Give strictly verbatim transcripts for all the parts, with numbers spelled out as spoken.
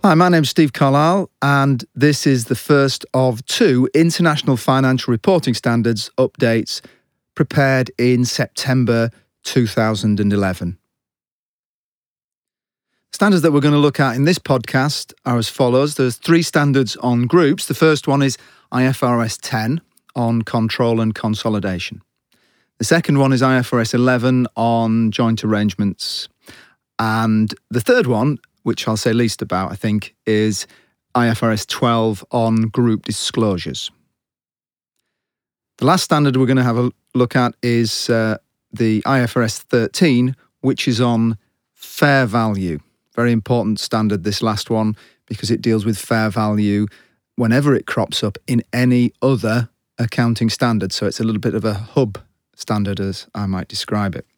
Hi, my name's Steve Carlisle, and this is the first of two International Financial Reporting Standards updates prepared in September two thousand eleven. Standards that we're going to look at in this podcast are as follows. There's three standards on groups. The first one is I F R S ten on control and consolidation. The second one is I F R S eleven on joint arrangements. And the third one, which I'll say least about, I think, is I F R S twelve on group disclosures. The last standard we're going to have a look at is uh, the I F R S thirteen, which is on fair value. Very important standard, this last one, because it deals with fair value whenever it crops up in any other accounting standard. So it's a little bit of a hub standard, as I might describe it.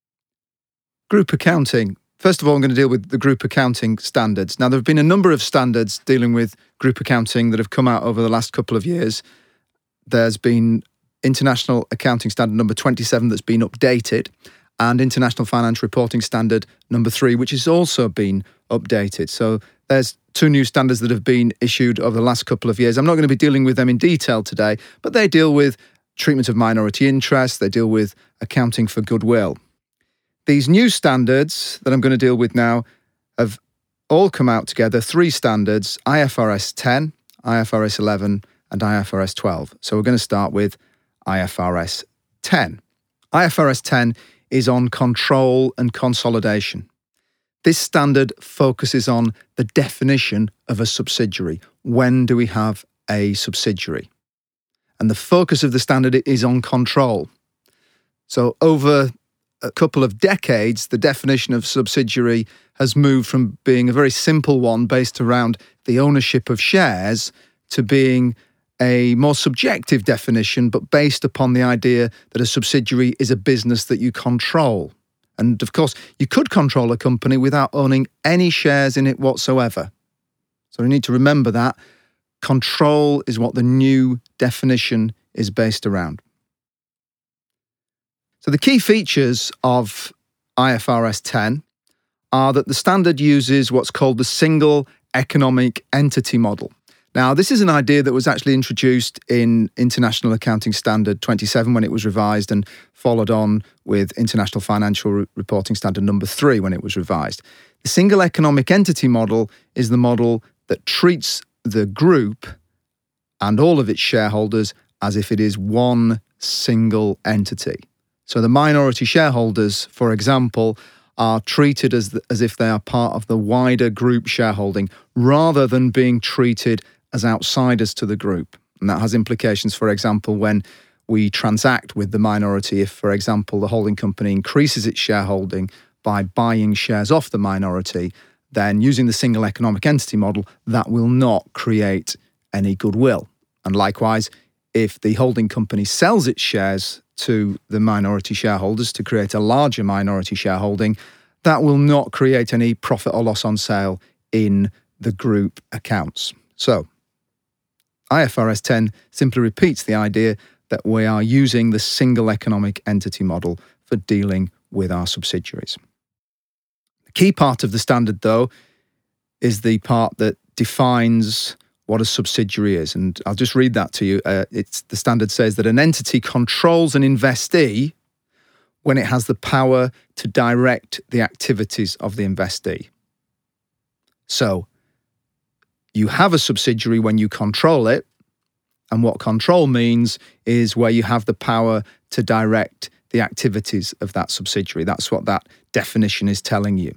Group accounting. First of all, I'm going to deal with the group accounting standards. Now, there have been a number of standards dealing with group accounting that have come out over the last couple of years. There's been International Accounting Standard number twenty-seven that's been updated, and International Financial Reporting Standard number three, which has also been updated. So there's two new standards that have been issued over the last couple of years. I'm not going to be dealing with them in detail today, but they deal with treatment of minority interests. They deal with accounting for goodwill. These new standards that I'm going to deal with now have all come out together, three standards, I F R S ten, I F R S eleven, and I F R S twelve. So we're going to start with I F R S ten. I F R S ten is on control and consolidation. This standard focuses on the definition of a subsidiary. When do we have a subsidiary? And the focus of the standard is on control. So over a couple of decades, the definition of subsidiary has moved from being a very simple one based around the ownership of shares to being a more subjective definition, but based upon the idea that a subsidiary is a business that you control. And of course, you could control a company without owning any shares in it whatsoever. So we need to remember that. Control is what the new definition is based around. So the key features of I F R S ten are that the standard uses what's called the single economic entity model. Now, this is an idea that was actually introduced in International Accounting Standard twenty-seven when it was revised, and followed on with International Financial Reporting Standard number three when it was revised. The single economic entity model is the model that treats the group and all of its shareholders as if it is one single entity. So the minority shareholders, for example, are treated as, the, as if they are part of the wider group shareholding, rather than being treated as outsiders to the group. And that has implications, for example, when we transact with the minority. If, for example, the holding company increases its shareholding by buying shares off the minority, then using the single economic entity model, that will not create any goodwill. And likewise, if the holding company sells its shares to the minority shareholders to create a larger minority shareholding, that will not create any profit or loss on sale in the group accounts. So, I F R S ten simply repeats the idea that we are using the single economic entity model for dealing with our subsidiaries. The key part of the standard, though, is the part that defines what a subsidiary is. And I'll just read that to you. Uh, it's, the standard says that an entity controls an investee when it has the power to direct the activities of the investee. So, you have a subsidiary when you control it, and what control means is where you have the power to direct the activities of that subsidiary. That's what that definition is telling you.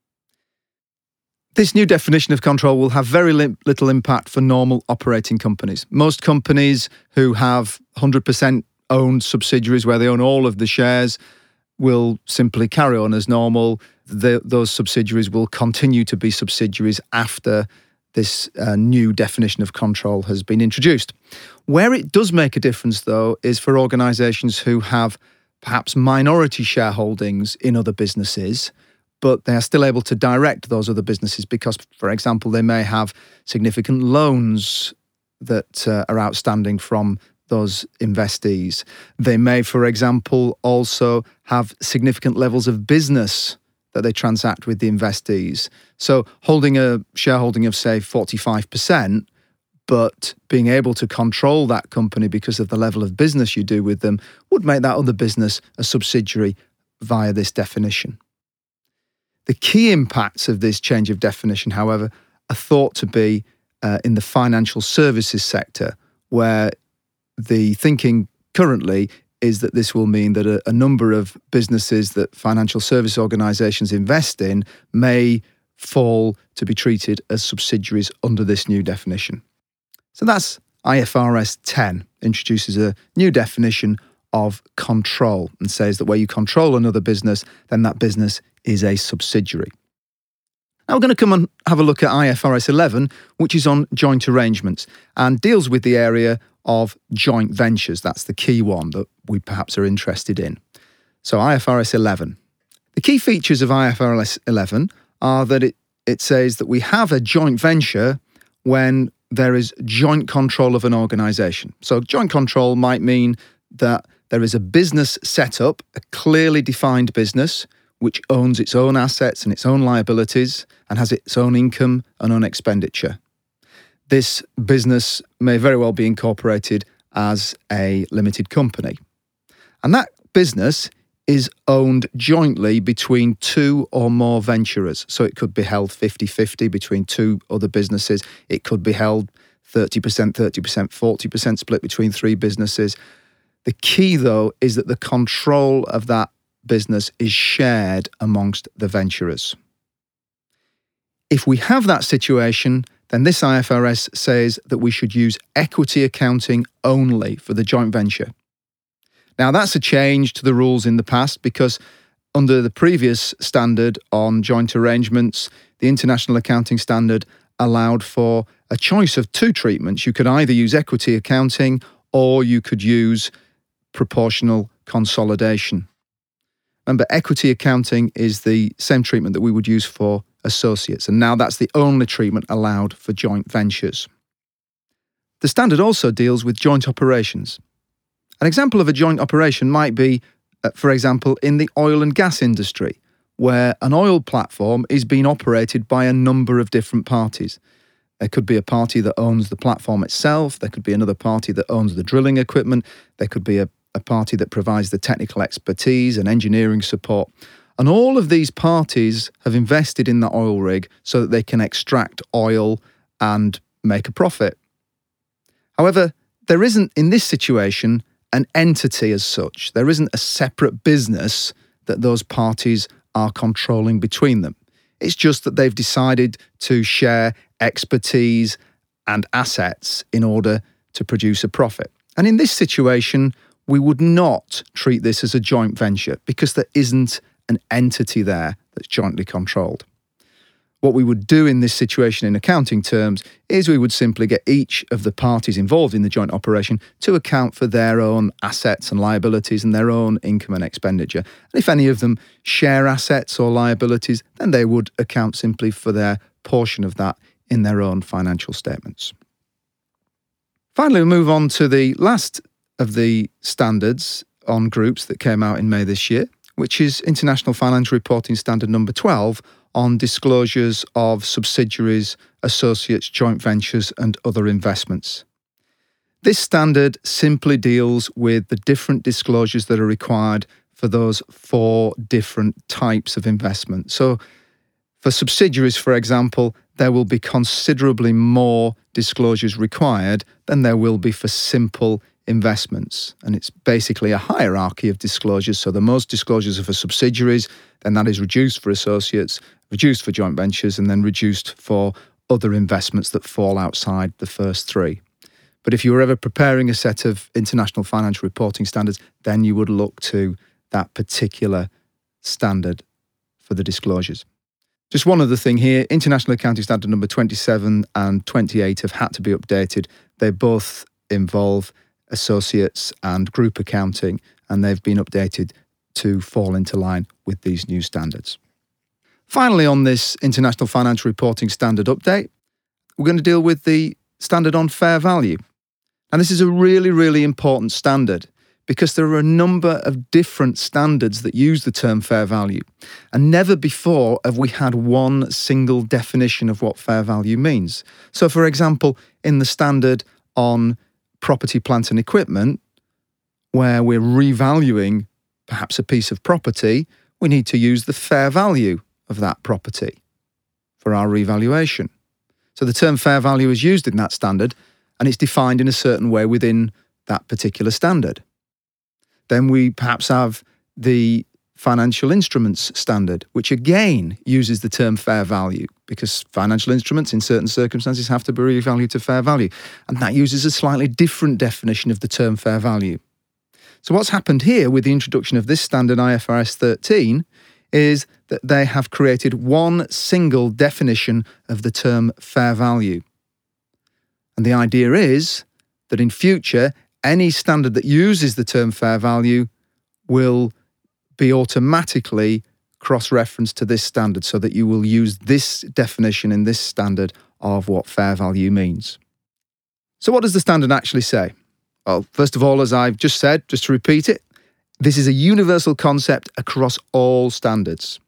This new definition of control will have very li- little impact for normal operating companies. Most companies who have one hundred percent owned subsidiaries where they own all of the shares will simply carry on as normal. The, those subsidiaries will continue to be subsidiaries after this uh, new definition of control has been introduced. Where it does make a difference, though, is for organisations who have perhaps minority shareholdings in other businesses, but they are still able to direct those other businesses because, for example, they may have significant loans that uh, are outstanding from those investees. They may, for example, also have significant levels of business that they transact with the investees. So holding a shareholding of, say, forty-five percent, but being able to control that company because of the level of business you do with them would make that other business a subsidiary via this definition. The key impacts of this change of definition, however, are thought to be uh, in the financial services sector, where the thinking currently is that this will mean that a, a number of businesses that financial service organisations invest in may fall to be treated as subsidiaries under this new definition. So that's I F R S ten, introduces a new definition of control and says that where you control another business, then that business is a subsidiary. Now we're going to come and have a look at I F R S eleven, which is on joint arrangements and deals with the area of joint ventures. That's the key one that we perhaps are interested in. So I F R S eleven. The key features of I F R S eleven are that it, it says that we have a joint venture when there is joint control of an organisation. So joint control might mean that there is a business set up, a clearly defined business, which owns its own assets and its own liabilities and has its own income and own expenditure. This business may very well be incorporated as a limited company. And that business is owned jointly between two or more venturers. So it could be held fifty-fifty between two other businesses. It could be held thirty percent, thirty percent, forty percent split between three businesses. The key, though, is that the control of that business is shared amongst the venturers. If we have that situation, then this I F R S says that we should use equity accounting only for the joint venture. Now, that's a change to the rules in the past because under the previous standard on joint arrangements, the International Accounting Standard allowed for a choice of two treatments. You could either use equity accounting or you could use proportional consolidation. Remember, equity accounting is the same treatment that we would use for associates, and now that's the only treatment allowed for joint ventures. The standard also deals with joint operations. An example of a joint operation might be, uh, for example, in the oil and gas industry, where an oil platform is being operated by a number of different parties. There could be a party that owns the platform itself, there could be another party that owns the drilling equipment, there could be a, a party that provides the technical expertise and engineering support. And all of these parties have invested in the oil rig so that they can extract oil and make a profit. However, there isn't, in this situation, an entity as such. There isn't a separate business that those parties are controlling between them. It's just that they've decided to share expertise and assets in order to produce a profit. And in this situation, we would not treat this as a joint venture because there isn't an entity there that's jointly controlled. What we would do in this situation in accounting terms is we would simply get each of the parties involved in the joint operation to account for their own assets and liabilities and their own income and expenditure. And if any of them share assets or liabilities, then they would account simply for their portion of that in their own financial statements. Finally, we move on to the last of the standards on groups that came out in May this year, which is International Financial Reporting Standard number twelve on disclosures of subsidiaries, associates, joint ventures and other investments. This standard simply deals with the different disclosures that are required for those four different types of investment. So for subsidiaries, for example, there will be considerably more disclosures required than there will be for simple investments. And it's basically a hierarchy of disclosures. So the most disclosures are for subsidiaries, then that is reduced for associates, reduced for joint ventures, and then reduced for other investments that fall outside the first three. But if you were ever preparing a set of international financial reporting standards, then you would look to that particular standard for the disclosures. Just one other thing here, International Accounting Standard number twenty-seven and twenty-eight have had to be updated. They both involve associates and group accounting, and they've been updated to fall into line with these new standards. Finally, on this International Financial Reporting Standard update, we're going to deal with the standard on fair value. And this is a really, really important standard because there are a number of different standards that use the term fair value. And never before have we had one single definition of what fair value means. So, for example, in the standard on property, plant and equipment, where we're revaluing perhaps a piece of property, we need to use the fair value of that property for our revaluation. So the term fair value is used in that standard, and it's defined in a certain way within that particular standard. Then we perhaps have the financial instruments standard, which again uses the term fair value, because financial instruments in certain circumstances have to be revalued to fair value. And that uses a slightly different definition of the term fair value. So what's happened here with the introduction of this standard I F R S thirteen is that they have created one single definition of the term fair value. And the idea is that in future, any standard that uses the term fair value will be automatically cross-referenced to this standard, so that you will use this definition in this standard of what fair value means. So what does the standard actually say? Well, first of all, as I've just said, just to repeat it, this is a universal concept across all standards.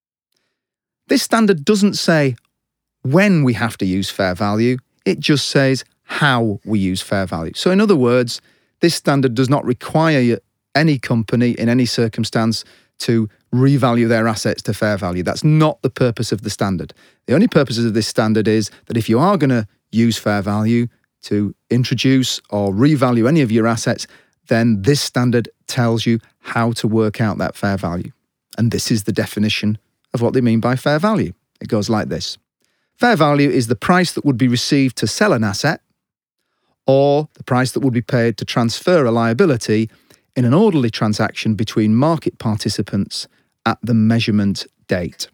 This standard doesn't say when we have to use fair value, it just says how we use fair value. So in other words, this standard does not require any company in any circumstance to revalue their assets to fair value. That's not the purpose of the standard. The only purpose of this standard is that if you are going to use fair value to introduce or revalue any of your assets, then this standard tells you how to work out that fair value. And this is the definition of what they mean by fair value. It goes like this. Fair value is the price that would be received to sell an asset, or the price that would be paid to transfer a liability in an orderly transaction between market participants at the measurement date.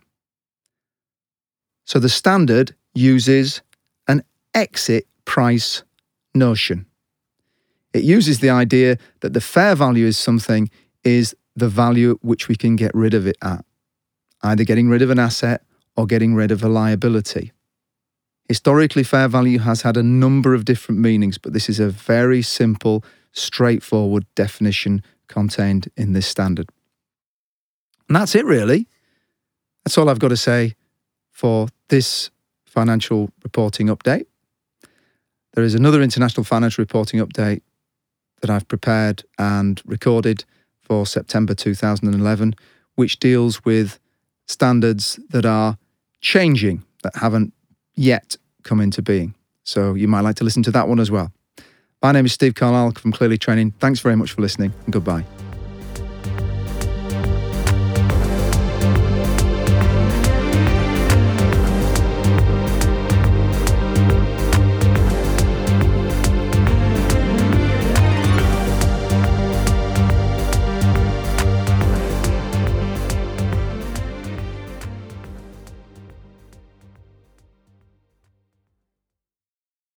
So the standard uses an exit price notion. It uses the idea that the fair value is something is the value at which we can get rid of it at, either getting rid of an asset or getting rid of a liability. Historically, fair value has had a number of different meanings, but this is a very simple, straightforward definition contained in this standard. And that's it, really. That's all I've got to say for this financial reporting update. There is another international financial reporting update that I've prepared and recorded for September two thousand eleven, which deals with standards that are changing, that haven't yet come into being. So you might like to listen to that one as well. My name is Steve Carlisle from Clearly Training. Thanks very much for listening, and goodbye.